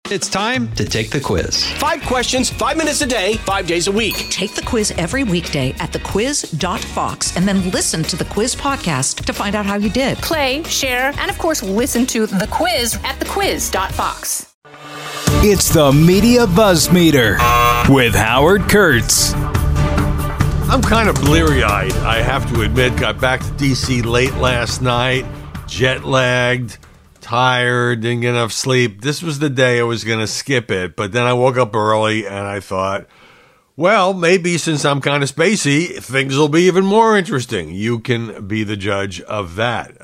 It's time to take the quiz. 5 questions, 5 minutes a day, 5 days a week. Take the quiz every weekday at thequiz.fox and then listen to the quiz podcast to find out how you did. Play, share, and of course, listen to The Quiz at thequiz.fox. It's the Media Buzz Meter with Howard Kurtz. I'm kind of bleary-eyed, I have to admit. Got back to D.C. late last night, jet-lagged, tired, didn't get enough sleep. This was the day I was going to skip it, but then I woke up early and I thought, well, maybe since I'm kind of spacey, things will be even more interesting. You can be the judge of that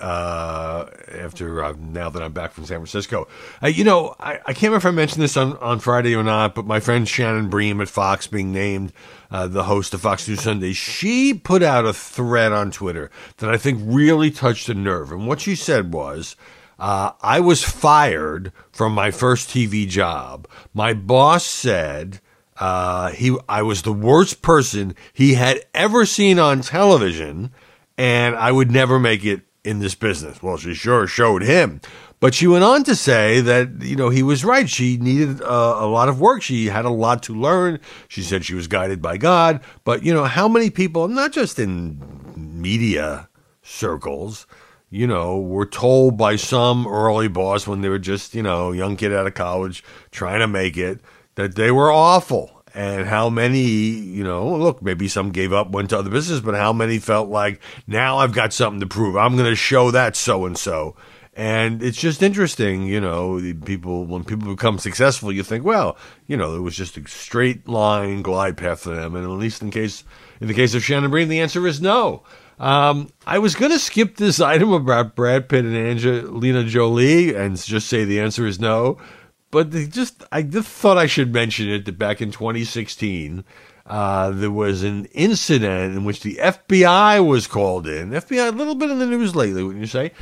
now that I'm back from San Francisco. I can't remember if I mentioned this on Friday or not, but my friend Shannon Bream at Fox being named the host of Fox News Sunday, she put out a thread on Twitter that I think really touched a nerve. And what she said was, I was fired from my first TV job. My boss said I was the worst person he had ever seen on television, and I would never make it in this business. Well, she sure showed him. But she went on to say that, he was right. She needed a lot of work. She had a lot to learn. She said she was guided by God. But, how many people, not just in media circles, were told by some early boss when they were just, young kid out of college trying to make it, that they were awful. And how many, look, maybe some gave up, went to other business, but how many felt like, now I've got something to prove. I'm going to show that so-and-so. And it's just interesting, when people become successful, you think, well, it was just a straight line glide path for them. And at least in the case of Shannon Bream, the answer is no. I was going to skip this item about Brad Pitt and Angelina Jolie and just say the answer is no. But I just thought I should mention it that back in 2016, there was an incident in which the FBI was called in. FBI, a little bit in the news lately, wouldn't you say?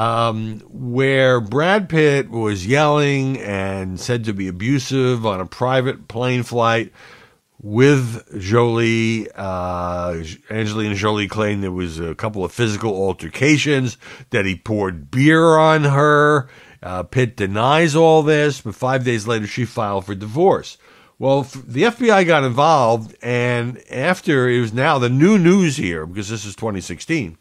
Where Brad Pitt was yelling and said to be abusive on a private plane flight with Jolie. Angelina Jolie claimed there was a couple of physical altercations, that he poured beer on her. Pitt denies all this, but 5 days later she filed for divorce. Well, the FBI got involved, and after it was now the new news here, because this is 2016,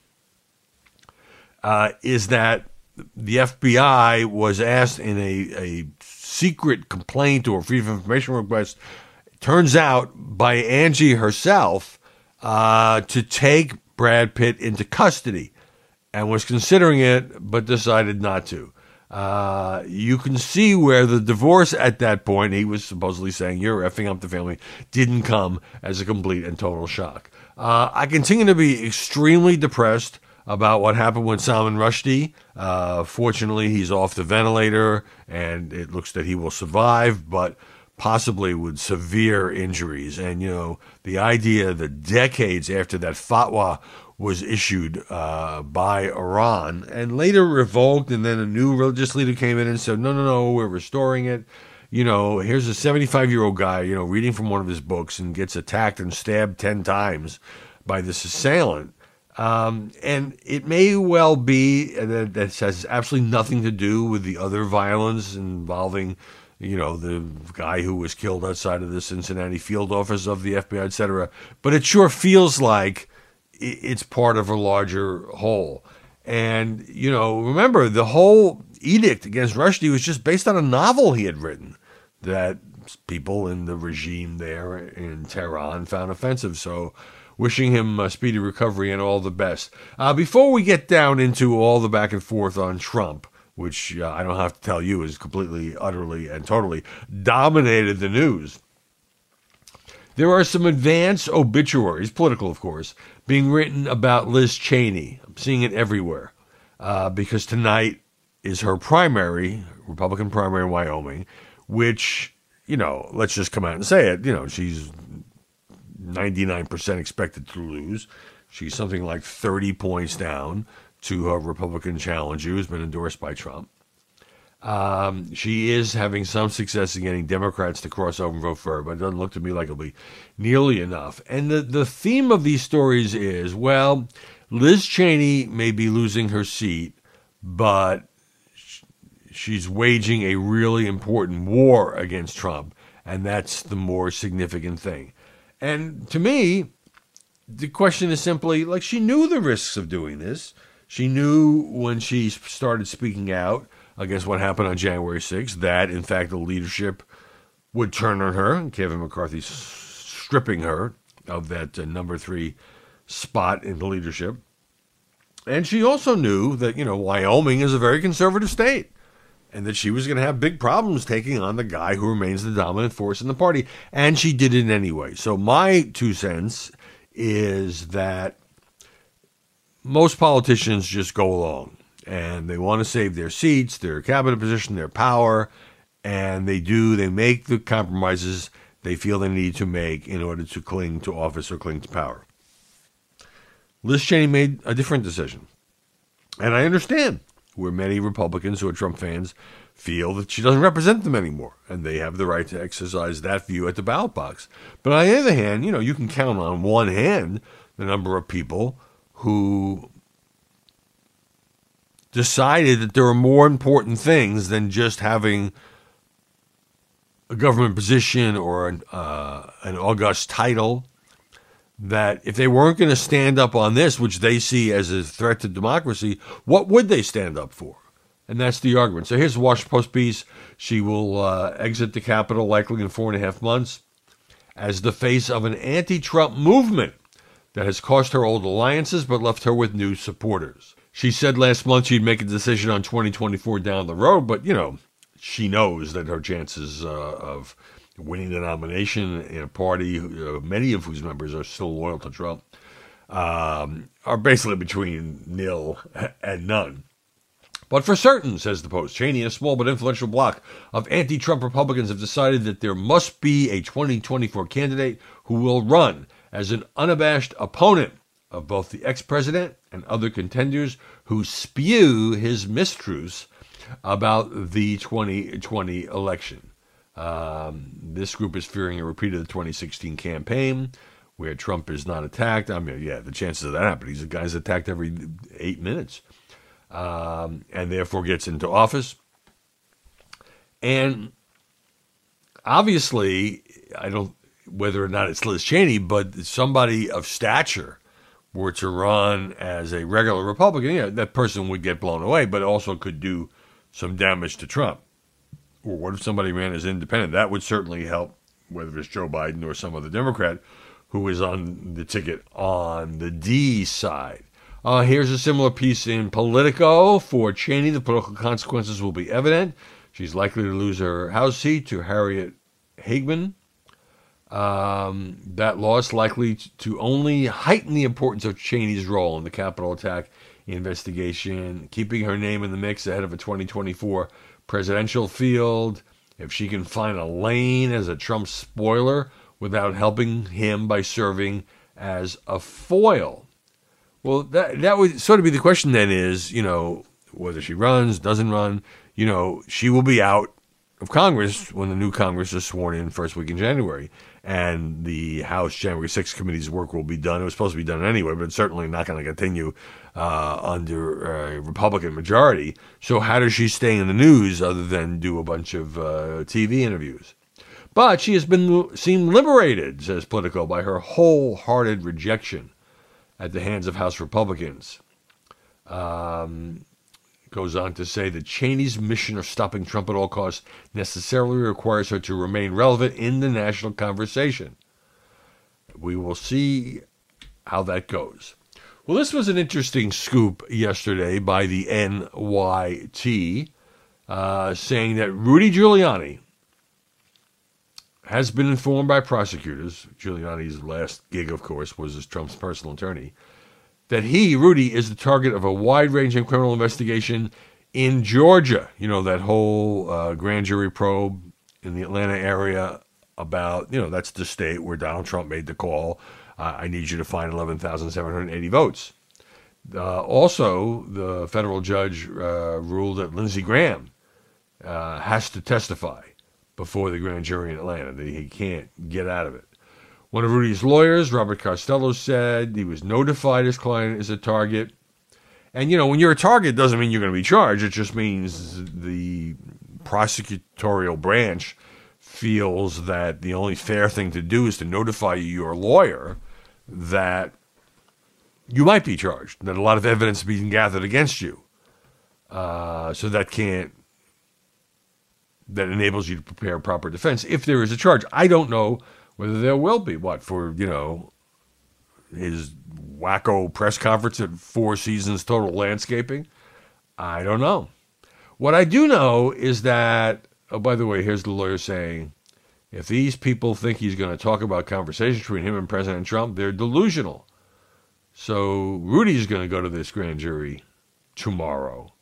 is that the FBI was asked in a secret complaint or freedom of information request, turns out by Angie herself, to take Brad Pitt into custody, and was considering it, but decided not to. You can see where the divorce at that point, he was supposedly saying, you're effing up the family, didn't come as a complete and total shock. I continue to be extremely depressed about what happened with Salman Rushdie. Fortunately, he's off the ventilator, and it looks that he will survive, but possibly with severe injuries. And, the idea that decades after that fatwa was issued by Iran and later revoked, and then a new religious leader came in and said, no, we're restoring it. Here's a 75-year-old guy, reading from one of his books and gets attacked and stabbed 10 times by this assailant. And it may well be that has absolutely nothing to do with the other violence involving, the guy who was killed outside of the Cincinnati field office of the FBI, et cetera. But it sure feels like it's part of a larger whole. And, remember, the whole edict against Rushdie was just based on a novel he had written that people in the regime there in Tehran found offensive. So wishing him a speedy recovery and all the best. Before we get down into all the back and forth on Trump, which I don't have to tell you is completely, utterly, and totally dominated the news, there are some advance obituaries, political of course, being written about Liz Cheney. I'm seeing it everywhere because tonight is her primary, Republican primary in Wyoming, which, let's just come out and say it, she's 99% expected to lose. She's something like 30 points down to her Republican challenger who's been endorsed by Trump. She is having some success in getting Democrats to cross over and vote for her, but it doesn't look to me like it'll be nearly enough. And the theme of these stories is, well, Liz Cheney may be losing her seat, but she's waging a really important war against Trump, and that's the more significant thing. And to me, the question is simply, like, she knew the risks of doing this. She knew when she started speaking out against what happened on January 6th that, in fact, the leadership would turn on her, and Kevin McCarthy stripping her of that number 3 spot in the leadership. And she also knew that, Wyoming is a very conservative state and that she was going to have big problems taking on the guy who remains the dominant force in the party. And she did it anyway. So my 2 cents is that most politicians just go along and they want to save their seats, their cabinet position, their power, and they make the compromises they feel they need to make in order to cling to office or cling to power. Liz Cheney made a different decision. And I understand where many Republicans who are Trump fans feel that she doesn't represent them anymore, and they have the right to exercise that view at the ballot box. But on the other hand, you can count on one hand the number of people who decided that there are more important things than just having a government position or an august title, that if they weren't going to stand up on this, which they see as a threat to democracy, what would they stand up for? And that's the argument. So here's the Washington Post piece. She will exit the Capitol likely in 4.5 months as the face of an anti-Trump movement that has cost her old alliances but left her with new supporters. She said last month she'd make a decision on 2024 down the road, but, she knows that her chances of winning the nomination in a party, many of whose members are still loyal to Trump, are basically between nil and none. But for certain, says the Post, Cheney and a small but influential bloc of anti-Trump Republicans have decided that there must be a 2024 candidate who will run as an unabashed opponent of both the ex-president and other contenders who spew his mistruths about the 2020 election. This group is fearing a repeat of the 2016 campaign, where Trump is not attacked. The chances of that happening, the guy's attacked every 8 minutes, and therefore gets into office. And obviously, whether or not it's Liz Cheney, but somebody of stature were to run as a regular Republican, that person would get blown away, but also could do some damage to Trump. Or what if somebody ran as independent? That would certainly help, whether it's Joe Biden or some other Democrat who is on the ticket on the D side. Here's a similar piece in Politico. For Cheney, the political consequences will be evident. She's likely to lose her House seat to Harriet Hageman. That loss likely to only heighten the importance of Cheney's role in the Capitol attack investigation, keeping her name in the mix ahead of a 2024 presidential field. If she can find a lane as a Trump spoiler without helping him by serving as a foil. Well, that would sort of be the question then is, whether she runs, doesn't run, she will be out of Congress when the new Congress is sworn in first week in January. And the House January 6th committee's work will be done. It was supposed to be done anyway, but it's certainly not going to continue under a Republican majority. So how does she stay in the news other than do a bunch of TV interviews? But she has been seen liberated, says Politico, by her wholehearted rejection at the hands of House Republicans. Goes on to say that Cheney's mission of stopping Trump at all costs necessarily requires her to remain relevant in the national conversation. We will see how that goes. Well, this was an interesting scoop yesterday by the NYT, saying that Rudy Giuliani has been informed by prosecutors. Giuliani's last gig, of course, was as Trump's personal attorney, that he, Rudy, is the target of a wide-ranging criminal investigation in Georgia. That whole grand jury probe in the Atlanta area about, that's the state where Donald Trump made the call, I need you to find 11,780 votes. Also, the federal judge ruled that Lindsey Graham has to testify before the grand jury in Atlanta, that he can't get out of it. One of Rudy's lawyers, Robert Costello, said he was notified his client is a target, And, when you're a target, doesn't mean you're going to be charged. It just means the prosecutorial branch feels that the only fair thing to do is to notify your lawyer that you might be charged, that a lot of evidence is being gathered against you. So that enables you to prepare a proper defense if there is a charge. I don't know whether there will be. For his wacko press conference at Four Seasons Total Landscaping? I don't know. What I do know is that, oh, by the way, here's the lawyer saying, if these people think he's going to talk about conversations between him and President Trump, they're delusional. So Rudy's going to go to this grand jury tomorrow.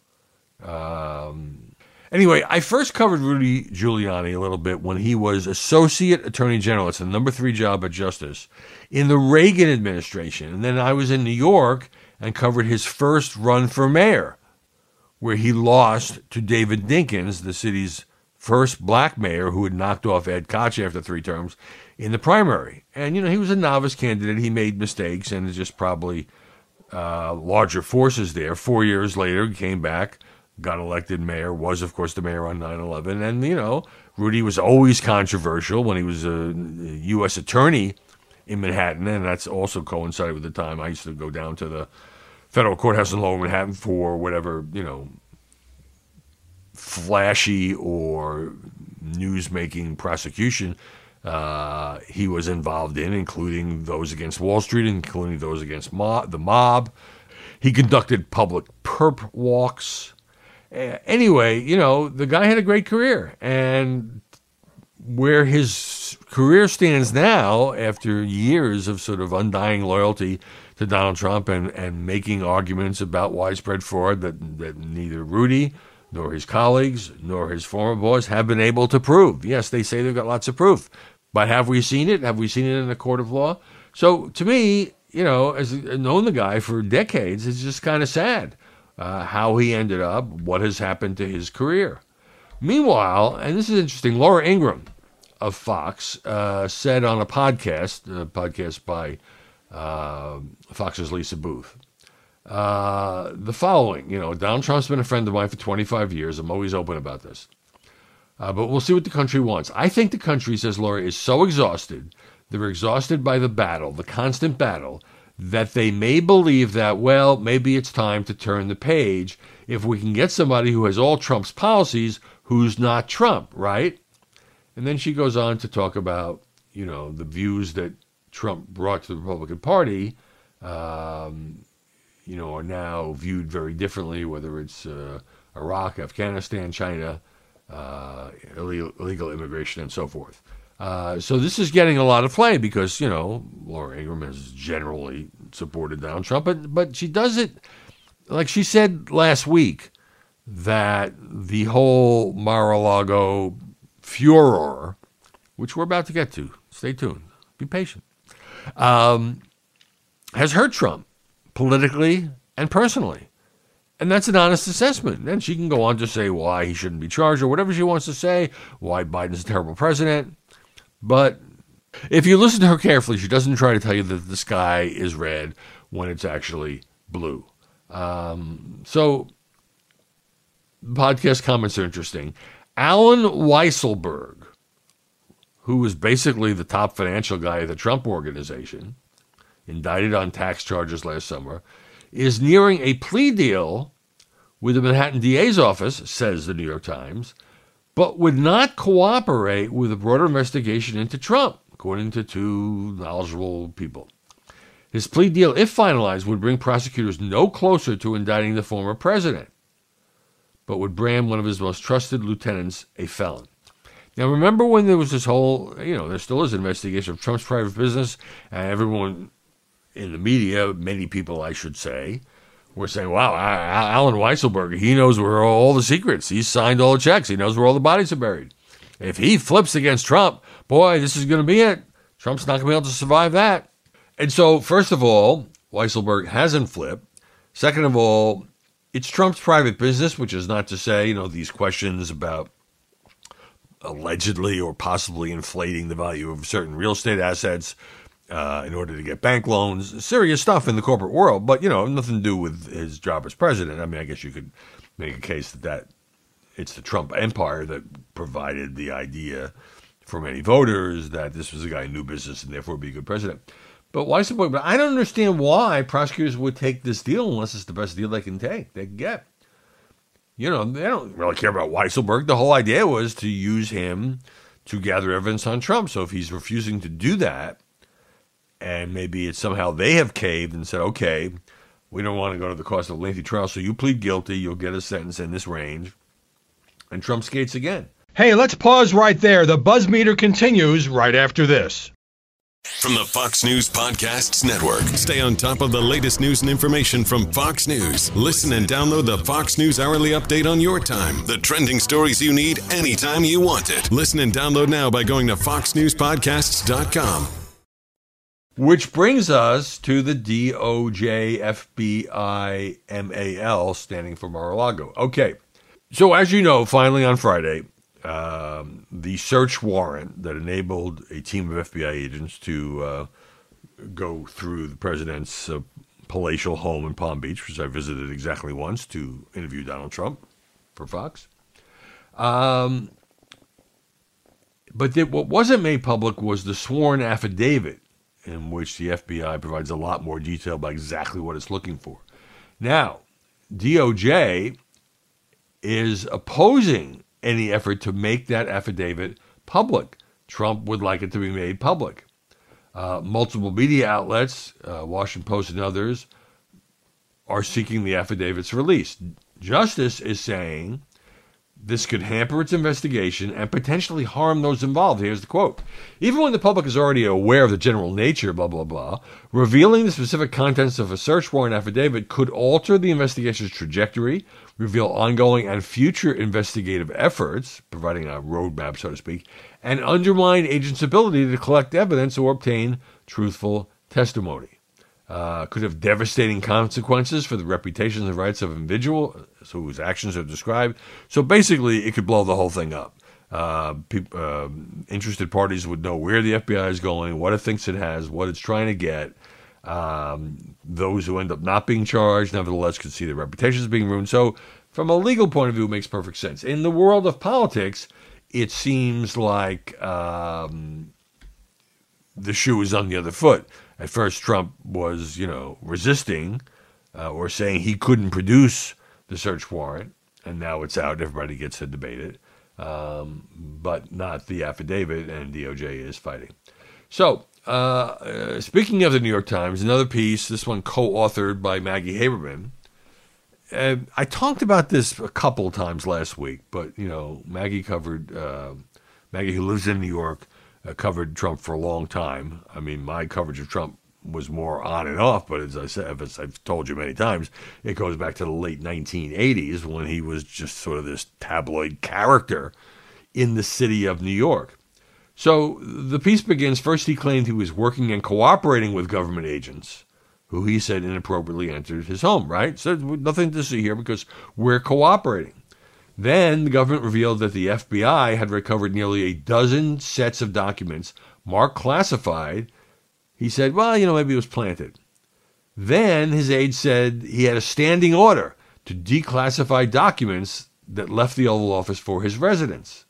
Anyway, I first covered Rudy Giuliani a little bit when he was Associate Attorney General. It's the number 3 job at Justice in the Reagan administration. And then I was in New York and covered his first run for mayor, where he lost to David Dinkins, the city's first black mayor who had knocked off Ed Koch after 3 terms in the primary. And, he was a novice candidate. He made mistakes and just probably larger forces there. 4 years later, he came back, got elected mayor, was, of course, the mayor on 9/11. And, Rudy was always controversial when he was a U.S. attorney in Manhattan, and that's also coincided with the time I used to go down to the federal courthouse in Lower Manhattan for whatever, flashy or news-making prosecution he was involved in, including those against Wall Street, including those against the mob. He conducted public perp walks. Anyway, the guy had a great career. And where his career stands now, after years of sort of undying loyalty to Donald Trump and making arguments about widespread fraud that neither Rudy nor his colleagues nor his former boss have been able to prove. Yes, they say they've got lots of proof. But have we seen it? Have we seen it in a court of law? So to me, as I've known the guy for decades, it's just kind of sad how he ended up, what has happened to his career. Meanwhile, and this is interesting, Laura Ingraham of Fox said on a podcast by Fox's Lisa Booth, the following, Donald Trump's been a friend of mine for 25 years. I'm always open about this. But we'll see what the country wants. I think the country, says Laura, is so exhausted. They're exhausted by the battle, the constant battle, that they may believe that, well, maybe it's time to turn the page if we can get somebody who has all Trump's policies who's not Trump, right? And then she goes on to talk about, the views that Trump brought to the Republican Party, are now viewed very differently, whether it's Iraq, Afghanistan, China, illegal immigration, and so forth. So this is getting a lot of play because, Laura Ingraham has generally supported Donald Trump, but she does it, like she said last week, that the whole Mar-a-Lago furor, which we're about to get to, stay tuned, be patient, has hurt Trump politically and personally. And that's an honest assessment. And she can go on to say why he shouldn't be charged or whatever she wants to say, why Biden's a terrible president. But if you listen to her carefully, she doesn't try to tell you that the sky is red when it's actually blue. So podcast comments are interesting. Alan Weisselberg, who was basically the top financial guy of the Trump Organization, indicted on tax charges last summer, is nearing a plea deal with the Manhattan DA's office, says the New York Times, but would not cooperate with a broader investigation into Trump, according to 2 knowledgeable people. His plea deal, if finalized, would bring prosecutors no closer to indicting the former president, but would brand one of his most trusted lieutenants a felon. Now, remember when there was this whole, there still is an investigation of Trump's private business, and everyone in the media, many people, I should say, were saying, wow, Alan Weisselberg, he knows where all the secrets. He's signed all the checks. He knows where all the bodies are buried. If he flips against Trump, boy, this is going to be it. Trump's not going to be able to survive that. And so, first of all, Weisselberg hasn't flipped. Second of all, it's Trump's private business, which is not to say, these questions about allegedly or possibly inflating the value of certain real estate assets in order to get bank loans. Serious stuff in the corporate world, but, nothing to do with his job as president. I mean, I guess you could make a case that it's the Trump empire that provided the idea for many voters that this was a guy who knew business and therefore be a good president. But why support? But I don't understand why prosecutors would take this deal unless it's the best deal they can get. They don't really care about Weisselberg. The whole idea was to use him to gather evidence on Trump. So if he's refusing to do that, and maybe it's somehow they have caved and said, okay, we don't want to go to the cost of a lengthy trial, so you plead guilty, you'll get a sentence in this range, and Trump skates again. Hey, let's pause right there. The Buzz Meter continues right after this. From the Fox News Podcasts Network. Stay on top of the latest news and information from Fox News. Listen and download the Fox News Hourly Update on your time. The trending stories you need anytime you want it. Listen and download now by going to foxnewspodcasts.com. Which brings us to the DOJ, FBI, MAL, standing for Mar-a-Lago. Okay, so as you know, finally on Friday, the search warrant that enabled a team of FBI agents to go through the president's palatial home in Palm Beach, which I visited exactly once to interview Donald Trump for Fox. But what wasn't made public was the sworn affidavit in which the FBI provides a lot more detail about exactly what it's looking for. Now, DOJ is opposing any effort to make that affidavit public. Trump would like it to be made public. Multiple media outlets, Washington Post and others, are seeking the affidavit's release. Justice is saying this could hamper its investigation and potentially harm those involved. Here's the quote. Even when the public is already aware of the general nature, blah, blah, blah, revealing the specific contents of a search warrant affidavit could alter the investigation's trajectory, reveal ongoing and future investigative efforts, providing a roadmap, so to speak, and undermine agents' ability to collect evidence or obtain truthful testimony. Could have devastating consequences for the reputations and rights of individuals whose actions are described. So basically, it could blow the whole thing up. Interested parties would know where the FBI is going, what it thinks it has, what it's trying to get. Those who end up not being charged, nevertheless, could see their reputations being ruined. So from a legal point of view, it makes perfect sense. In the world of politics, it seems like the shoe is on the other foot. At first, Trump was, resisting or saying he couldn't produce the search warrant, and now it's out. Everybody gets to debate it, but not the affidavit, and DOJ is fighting. So, speaking of the New York Times, another piece, this one co-authored by Maggie Haberman. I talked about this a couple of times last week, but, Maggie covered, Maggie, who lives in New York, covered Trump for a long time. I mean, my coverage of Trump was more on and off, but as I've told you many times, it goes back to the late 1980s when he was just sort of this tabloid character in the city of New York. So the piece begins, first he claimed he was working and cooperating with government agents who he said inappropriately entered his home, right? So nothing to see here because we're cooperating. Then the government revealed that the FBI had recovered nearly a dozen sets of documents marked classified. He said, well, maybe it was planted. Then his aide said he had a standing order to declassify documents that left the Oval Office for his residence.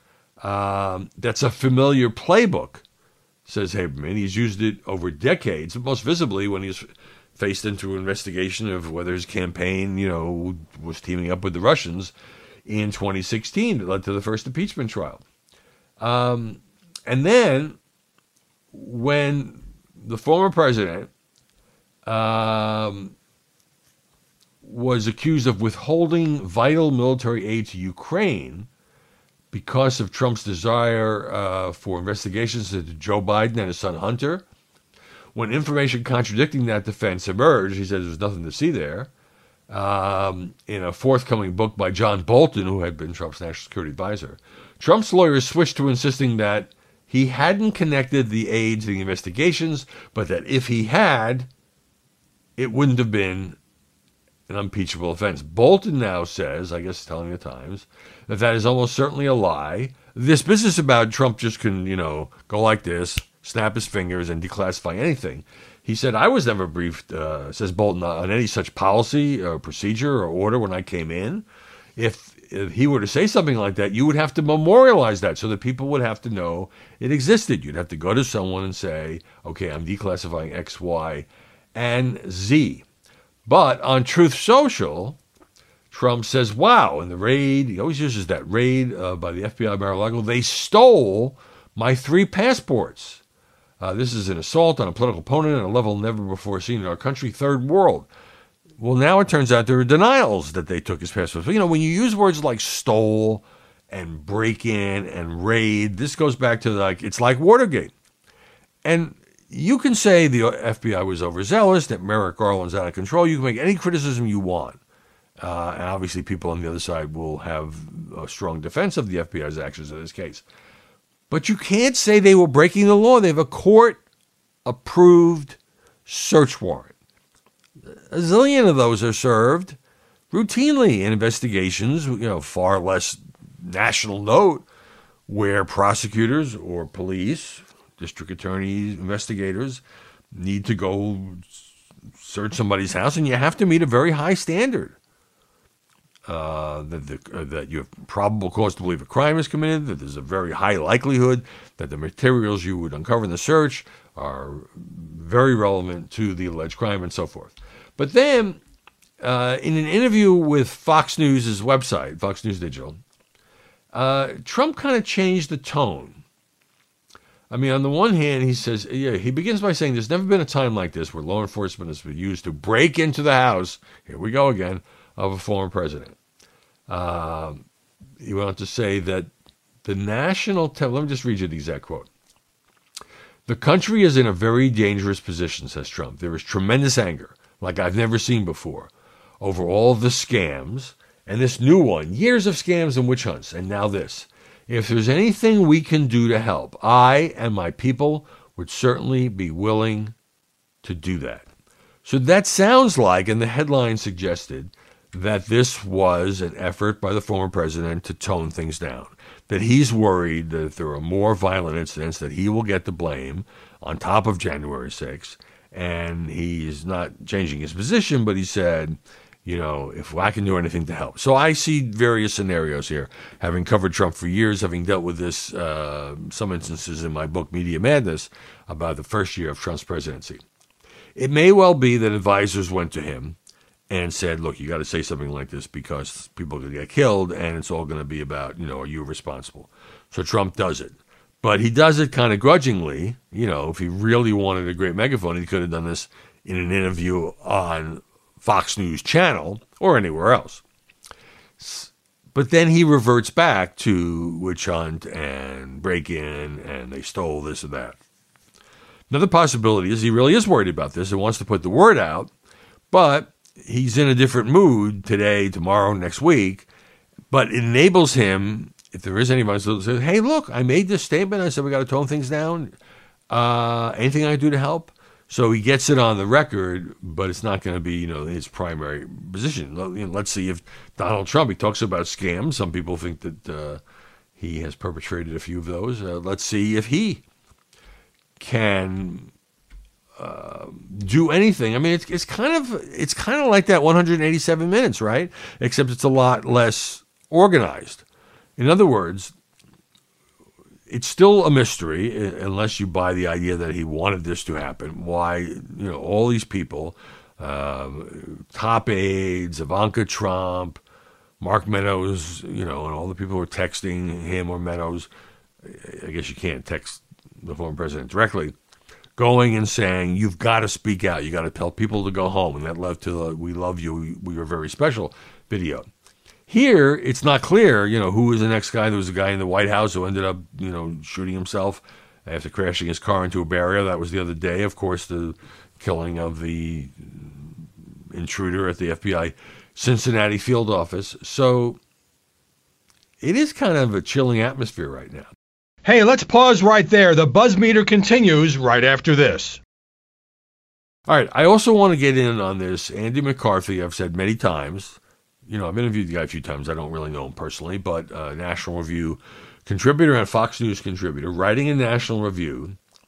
That's a familiar playbook, says Haberman. He's used it over decades, most visibly when he was faced into an investigation of whether his campaign, was teaming up with the Russians in 2016 that led to the first impeachment trial. And then when the former president was accused of withholding vital military aid to Ukraine because of Trump's desire for investigations into Joe Biden and his son Hunter, when information contradicting that defense emerged, he said there was nothing to see there. In a forthcoming book by John Bolton, who had been Trump's national security advisor, Trump's lawyers switched to insisting that he hadn't connected the aid to the investigations, but that if he had, it wouldn't have been an unimpeachable offense. Bolton now says, I guess telling the Times, that is almost certainly a lie. This business about Trump just can, go like this, snap his fingers and declassify anything. He said, I was never briefed, says Bolton, on any such policy or procedure or order when I came in. If he were to say something like that, you would have to memorialize that so that people would have to know it existed. You'd have to go to someone and say, okay, I'm declassifying X, Y, and Z. But on Truth Social, Trump says, wow, in the raid, he always uses that raid by the FBI Mar-a-Lago, they stole my 3 passports. This is an assault on a political opponent at a level never before seen in our country, third world. Well, now it turns out there are denials that they took his passports. But, when you use words like stole and break in and raid, this goes back to it's like Watergate. And you can say the FBI was overzealous, that Merrick Garland's out of control. You can make any criticism you want. And obviously people on the other side will have a strong defense of the FBI's actions in this case. But you can't say they were breaking the law. They have a court-approved search warrant. A zillion of those are served routinely in investigations, far less national note, where prosecutors or police, district attorneys, investigators need to go search somebody's house, and you have to meet a very high standard. That you have probable cause to believe a crime is committed, that there's a very high likelihood that the materials you would uncover in the search are very relevant to the alleged crime, and so forth. But then, in an interview with Fox News' website, Fox News Digital, Trump kind of changed the tone. I mean, on the one hand, he says, he begins by saying there's never been a time like this where law enforcement has been used to break into the house, here we go again, of a former president. He went on to say that the national, let me just read you the exact quote. The country is in a very dangerous position, says Trump. There is tremendous anger, like I've never seen before, over all the scams, and this new one, years of scams and witch hunts, and now this. If there's anything we can do to help, I and my people would certainly be willing to do that. So that sounds like, and the headline suggested, that this was an effort by the former president to tone things down, that he's worried that if there are more violent incidents, that he will get the blame on top of January 6th, and he's not changing his position, but he said, if I can do anything to help. So I see various scenarios here, having covered Trump for years, having dealt with this, some instances in my book, Media Madness, about the first year of Trump's presidency. It may well be that advisors went to him and said, look, you got to say something like this because people are going to get killed, and it's all going to be about, are you responsible? So Trump does it. But he does it kind of grudgingly. If he really wanted a great megaphone, he could have done this in an interview on Fox News Channel or anywhere else. But then he reverts back to witch hunt and break-in, and they stole this or that. Another possibility is he really is worried about this and wants to put the word out, but he's in a different mood today, tomorrow, next week, but it enables him, if there is anybody who says, hey, look, I made this statement. I said we got to tone things down. Anything I can do to help? So he gets it on the record, but it's not going to be, his primary position. Let's see if Donald Trump, he talks about scams. Some people think that he has perpetrated a few of those. Let's see if he can do anything. I mean, it's kind of like that 187 minutes, right? Except it's a lot less organized. In other words, it's still a mystery unless you buy the idea that he wanted this to happen. Why, all these people, top aides, Ivanka Trump, Mark Meadows, and all the people who are texting him or Meadows. I guess you can't text the former president directly, going and saying, you've got to speak out. You got to tell people to go home. And that led to the "We love you, we were very special" video. Here, it's not clear, who was the next guy. There was a guy in the White House who ended up, shooting himself after crashing his car into a barrier. That was the other day. Of course, the killing of the intruder at the FBI Cincinnati field office. So it is kind of a chilling atmosphere right now. Hey, let's pause right there. The buzz meter continues right after this. All right. I also want to get in on this. Andy McCarthy, I've said many times, I've interviewed the guy a few times. I don't really know him personally, but National Review contributor and Fox News contributor, writing in National Review.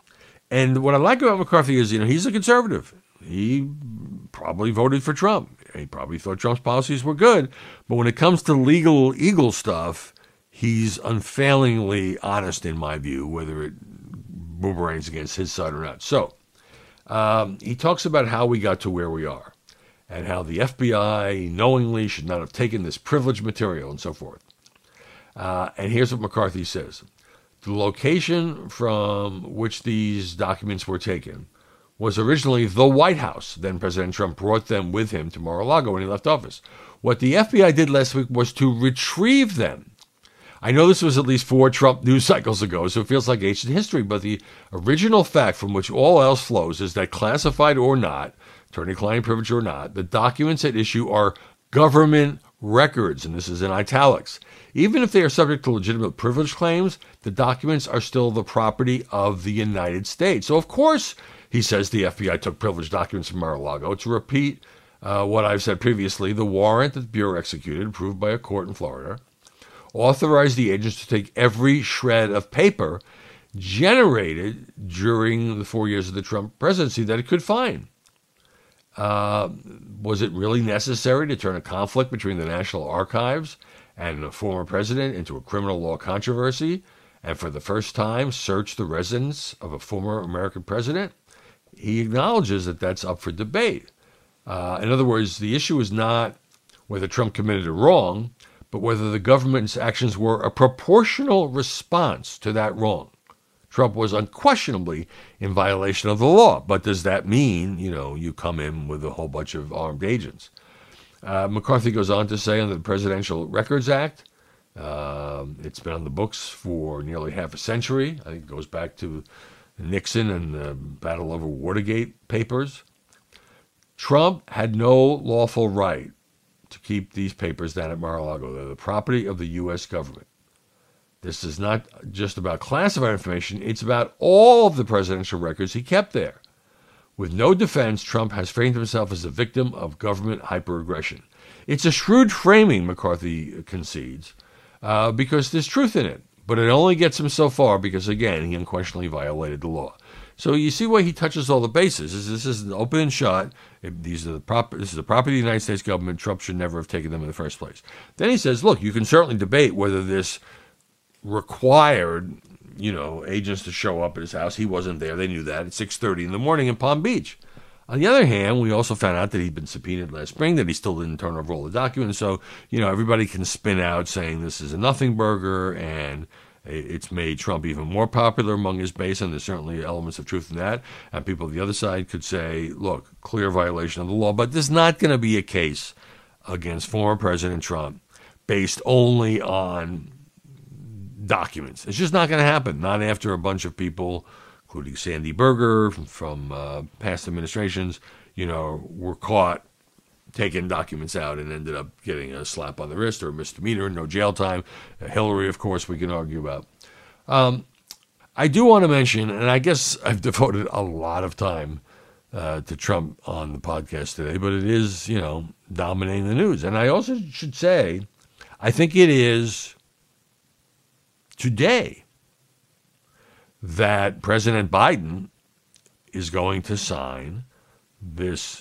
And what I like about McCarthy is, he's a conservative. He probably voted for Trump. He probably thought Trump's policies were good. But when it comes to legal eagle stuff, he's unfailingly honest, in my view, whether it boomerangs against his side or not. So he talks about how we got to where we are and how the FBI knowingly should not have taken this privileged material and so forth. And here's what McCarthy says. The location from which these documents were taken was originally the White House. Then President Trump brought them with him to Mar-a-Lago when he left office. What the FBI did last week was to retrieve them. I know this was at least 4 Trump news cycles ago, so it feels like ancient history, but the original fact from which all else flows is that, classified or not, attorney-client privilege or not, the documents at issue are government records, and this is in italics. Even if they are subject to legitimate privilege claims, the documents are still the property of the United States. So, of course, he says the FBI took privileged documents from Mar-a-Lago. To repeat what I've said previously, the warrant that the Bureau executed, approved by a court in Florida, authorized the agents to take every shred of paper generated during the 4 years of the Trump presidency that it could find. Was it really necessary to turn a conflict between the National Archives and the former president into a criminal law controversy, and for the first time search the residence of a former American president? He acknowledges that that's up for debate. In other words, the issue is not whether Trump committed a wrong, but whether the government's actions were a proportional response to that wrong. Trump was unquestionably in violation of the law, but does that mean, you come in with a whole bunch of armed agents? McCarthy goes on to say under the Presidential Records Act, it's been on the books for nearly half a century. I think it goes back to Nixon and the battle over Watergate papers. Trump had no lawful right to keep these papers down at Mar-a-Lago. They're the property of the U.S. government. This is not just about classified information. It's about all of the presidential records he kept there. With no defense, Trump has framed himself as a victim of government hyperaggression. It's a shrewd framing, McCarthy concedes, because there's truth in it. But it only gets him so far because, again, he unquestionably violated the law. So you see why he touches all the bases. This is an open and shut. This is the property of the United States government. Trump should never have taken them in the first place. Then he says, look, you can certainly debate whether this required, agents to show up at his house. He wasn't there. They knew that at 6:30 in the morning in Palm Beach. On the other hand, we also found out that he'd been subpoenaed last spring, that he still didn't turn over all the documents. So, everybody can spin out saying this is a nothing burger and it's made Trump even more popular among his base, and there's certainly elements of truth in that. And people on the other side could say, look, clear violation of the law. But there's not going to be a case against former President Trump based only on documents. It's just not going to happen. Not after a bunch of people, including Sandy Berger from past administrations, were caught taking documents out and ended up getting a slap on the wrist or a misdemeanor, no jail time. Hillary, of course, we can argue about. I do want to mention, and I guess I've devoted a lot of time to Trump on the podcast today, but it is, dominating the news. And I also should say, I think it is today that President Biden is going to sign this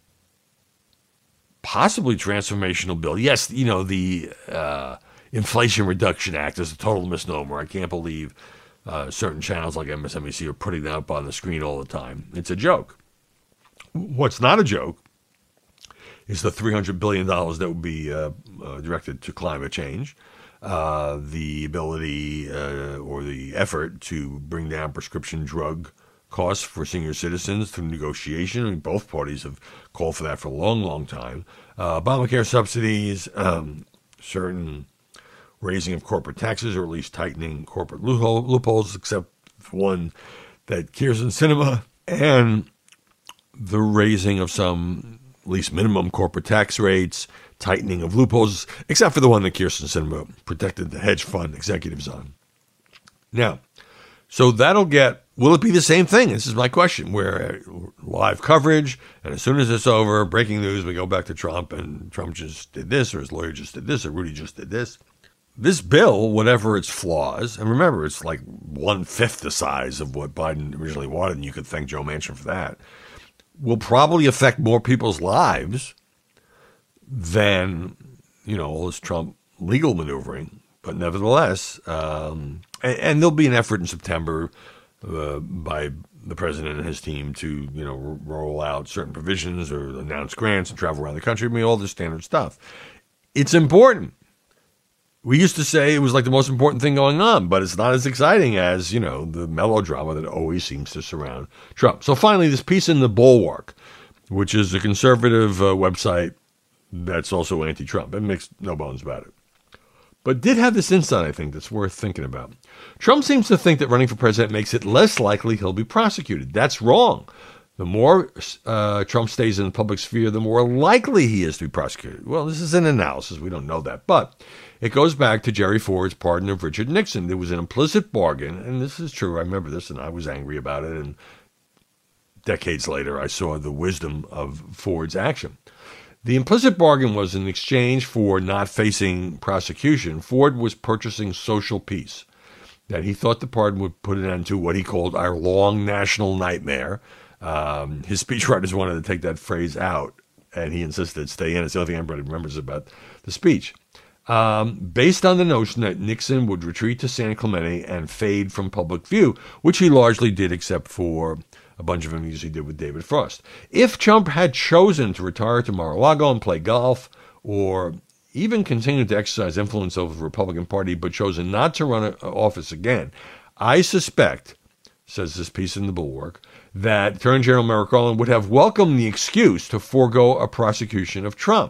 possibly transformational bill. Yes, the Inflation Reduction Act is a total misnomer. I can't believe certain channels like MSNBC are putting that up on the screen all the time. It's a joke. What's not a joke is the $300 billion that would be directed to climate change, the ability or the effort to bring down prescription drug costs for senior citizens through negotiation. I mean, both parties have called for that for a long, long time. Obamacare subsidies, certain raising of corporate taxes, or at least tightening corporate loopholes, except one that Kyrsten Sinema, and the raising of some, at least minimum corporate tax rates, tightening of loopholes, except for the one that Kyrsten Sinema protected the hedge fund executives on. Now, so will it be the same thing? This is my question, where live coverage, and as soon as it's over, breaking news, we go back to Trump, and Trump just did this, or his lawyer just did this, or Rudy just did this. this bill, whatever its flaws, and remember, it's like 1/5 the size of what Biden originally wanted, and you could thank Joe Manchin for that, will probably affect more people's lives than, all this Trump legal maneuvering. But nevertheless, and there'll be an effort in September by the president and his team to, roll out certain provisions or announce grants and travel around the country. I mean, all this standard stuff. It's important. We used to say it was like the most important thing going on, but it's not as exciting as, the melodrama that always seems to surround Trump. So finally, this piece in The Bulwark, which is a conservative website that's also anti-Trump, and makes no bones about it, but did have this insight, I think, that's worth thinking about. Trump seems to think that running for president makes it less likely he'll be prosecuted. That's wrong. The more Trump stays in the public sphere, the more likely he is to be prosecuted. Well, this is an analysis. We don't know that. But it goes back to Jerry Ford's pardon of Richard Nixon. There was an implicit bargain, and this is true. I remember this, and I was angry about it. And decades later, I saw the wisdom of Ford's action. The implicit bargain was in exchange for not facing prosecution, Ford was purchasing social peace, that he thought the pardon would put an end to what he called our long national nightmare. His speechwriters wanted to take that phrase out, and he insisted stay in. It's the only thing everybody remembers about the speech. Based on the notion that Nixon would retreat to San Clemente and fade from public view, which he largely did except for a bunch of interviews he did with David Frost. If Trump had chosen to retire to Mar-a-Lago and play golf, or even continued to exercise influence over the Republican Party, but chosen not to run office again, I suspect, says this piece in The Bulwark, that Attorney General Merrick Garland would have welcomed the excuse to forego a prosecution of Trump.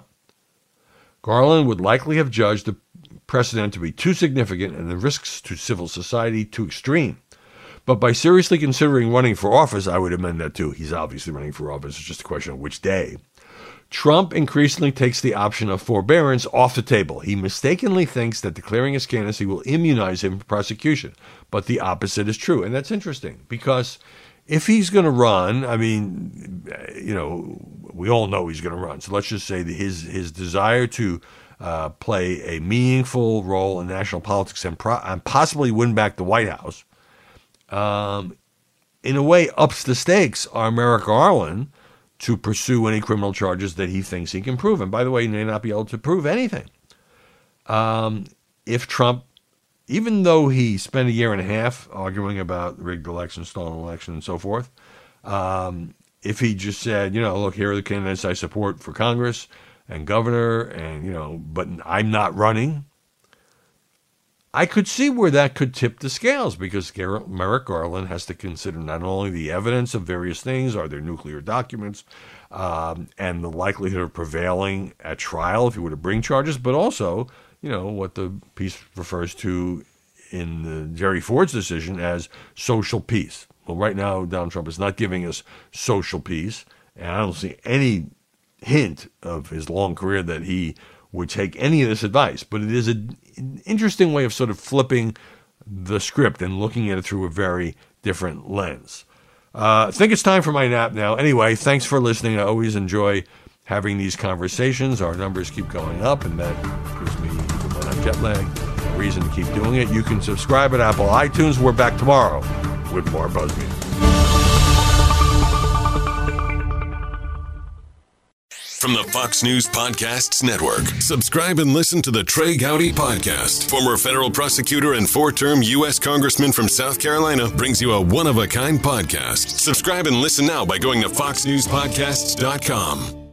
Garland would likely have judged the precedent to be too significant and the risks to civil society too extreme. But by seriously considering running for office, I would amend that too. He's obviously running for office. It's just a question of which day. Trump increasingly takes the option of forbearance off the table. He mistakenly thinks that declaring his candidacy will immunize him from prosecution. But the opposite is true. And that's interesting because if he's going to run, I mean, we all know he's going to run. So let's just say that his desire to play a meaningful role in national politics and possibly win back the White House, in a way ups the stakes on Merrick Garland to pursue any criminal charges that he thinks he can prove. And by the way, he may not be able to prove anything. If Trump, even though he spent a year and a half arguing about rigged elections, stolen election, and so forth, if he just said, look, here are the candidates I support for Congress and governor, and, but I'm not running, I could see where that could tip the scales because Merrick Garland has to consider not only the evidence of various things, are there nuclear documents, and the likelihood of prevailing at trial if he were to bring charges, but also, what the piece refers to in the Jerry Ford's decision as social peace. Well, right now, Donald Trump is not giving us social peace, and I don't see any hint of his long career that he would take any of this advice. But it is an interesting way of sort of flipping the script and looking at it through a very different lens. I think it's time for my nap now. Anyway, thanks for listening. I always enjoy having these conversations. Our numbers keep going up, and that gives me, even when I'm jet lagged, a reason to keep doing it. You can subscribe at Apple iTunes. We're back tomorrow with more BuzzMeter. From the Fox News Podcasts Network, subscribe and listen to the Trey Gowdy Podcast. Former federal prosecutor and 4-term U.S. Congressman from South Carolina brings you a one-of-a-kind podcast. Subscribe and listen now by going to foxnewspodcasts.com.